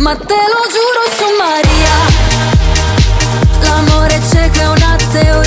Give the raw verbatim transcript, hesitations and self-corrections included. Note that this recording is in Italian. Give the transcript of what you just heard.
ma te lo giuro su Maria, l'amore cieco è una teoria.